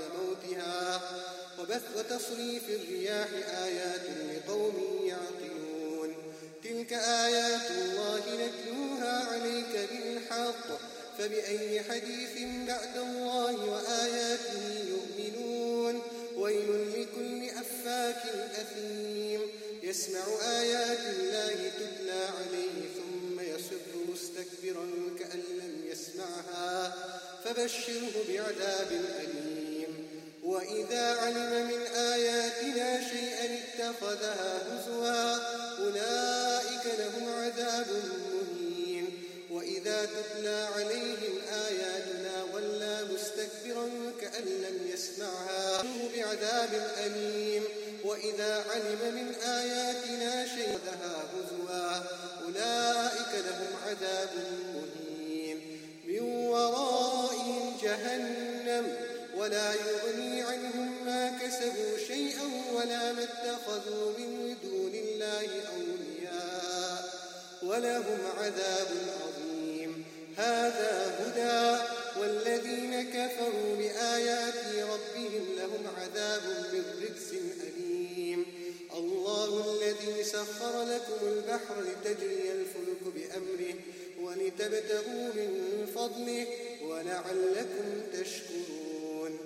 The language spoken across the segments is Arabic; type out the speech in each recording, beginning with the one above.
موتها وتصريف الرياح آيات لقوم يعقلون تلك آيات الله نتلوها عليك بالحق فبأي حديث بعد الله وآياته يؤمنون ويل لكل أفاك أثيم يسمع آيات الله تتلى عليه ثم يصر مستكبرا كأن لم يسمعها فبشره بعذاب أليم وإذا علم من آياتنا شيئا اتخذها هزوا أولئك لهم عذاب مهين وإذا تتلى عليهم آياتنا ولى مستكبرا كأن لم يسمعها بعذاب أليم وإذا علم من آياتنا شيئا اتخذها هزوا أولئك لهم عذاب مهين من ورائهم جهنم ولا يغني عنهم ما كسبوا شيئا ولا ما اتخذوا من دون الله أولياء ولهم عذاب عظيم هذا هدى والذين كفروا بآيات ربهم لهم عذاب من رجس أليم الله الذي سخر لكم البحر لتجري الفلك بأمره ولتبتغوا من فضله ولعلكم تشكرون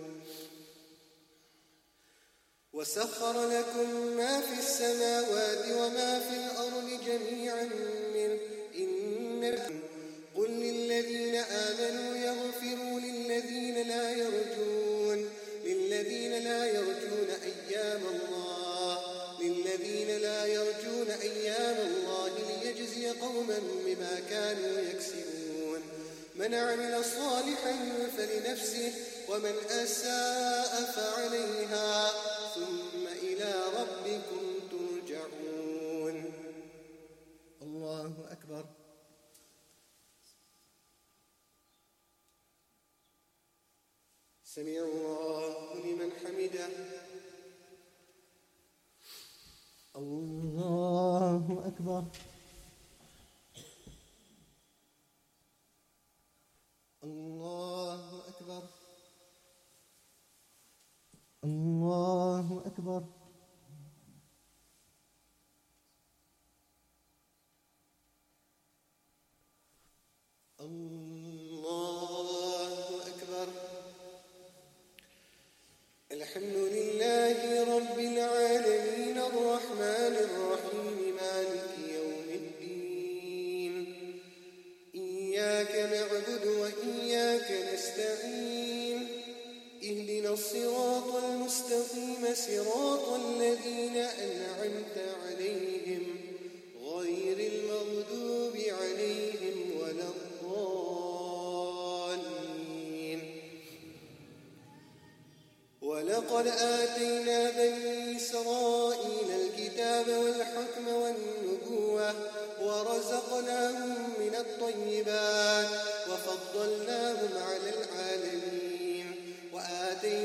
وسخر لكم ما في السماوات وما في الأرض جميعا منه قل للذين آمنوا يغفروا للذين لا يرجون أيام الله ليجزي قوما بما كانوا يكسبون من عمل صالحا فلنفسه ومن أساء فعليها ثم إلى ربكم ترجعون الله أكبر سمع الله لمن حمده الله أكبر الله أكبر الله أكبر الله أكبر الحمد لله رب العالمين الرحمن الرحيم مالك يوم الدين إياك نعبد وإياك نستعين اهدنا الصراط المستقيم صراط الذين أنعمت عليهم غير المغضوب عليهم ولا الضالين ولقد آتينا بني إسرائيل الكتاب والحكم والنبوة ورزقناهم من الطيبات